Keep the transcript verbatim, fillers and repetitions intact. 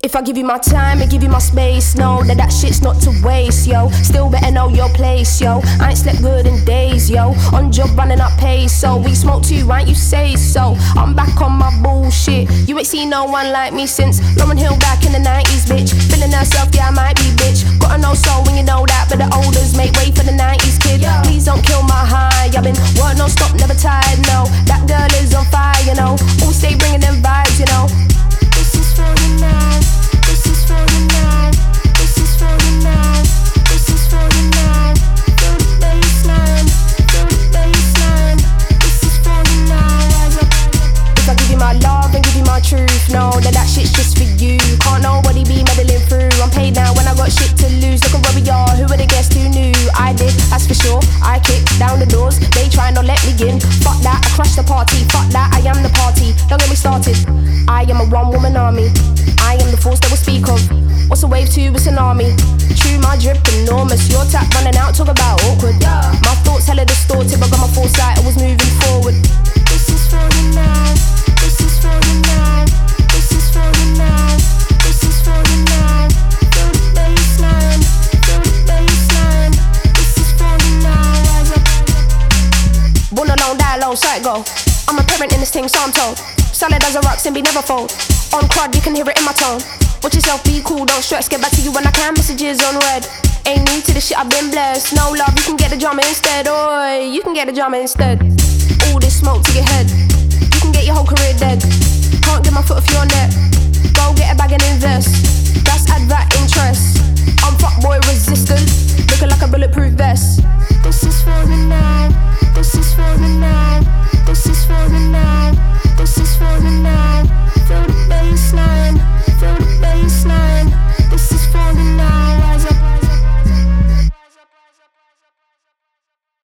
If I give you my time and give you my space, know that that shit's not to waste, yo. Still better know your place, yo. I ain't slept good in days, yo. On job running up pace, so we smoke too, right? You say so. I'm back on my bullshit. You ain't seen no one like me since Lauren Hill back in the nineties, bitch. Feeling herself, yeah, I might be, bitch. Gotta know soul when you know that, but the olders make way for the nineties, kid. Please don't kill my high. I've been work non stop, never tired, no. That girl is on fire, you know. All stay bringing them vibes, you know. This is for you now. This is for you now. This is for you now. This is for you now. Feel the bassline. Feel the bassline. This is for you now. Rise up. If I give you my love and give you my truth, know that that shit's just for you. Can't nobody be meddling through. I'm paid now when I got shit to lose. Look at where we are. Who would have guessed who knew? I did, that's for sure. I kicked down the doors. They try not let me in. Fuck that, I crashed the party. Fuck that, I am the party. Don't get me started. I am a one-woman army. I am the force that will speak of. What's a wave to a tsunami? True, my drip enormous. Your tap running out, talk about awkward. My thoughts hella distorted, but got my foresight, I was moving forward. This is for you now. This is for you now. This is for you now. This is for you now. Feel the bassline. Feel the bassline. This is for you now. Rise up. Born alone, die alone, sight go. I'm a parent in this thing, so I'm told. Solid as a rock, and be never fold. On crud, you can hear it in my tone. Watch yourself, be cool, don't stress. Get back to you when I can, messages on red. Ain't new to this shit, I've been blessed. No love, you can get the drama instead. Oi, you can get the drama instead. All this smoke to your head. You can get your whole career dead. Can't get my foot off your neck. Go get a bag and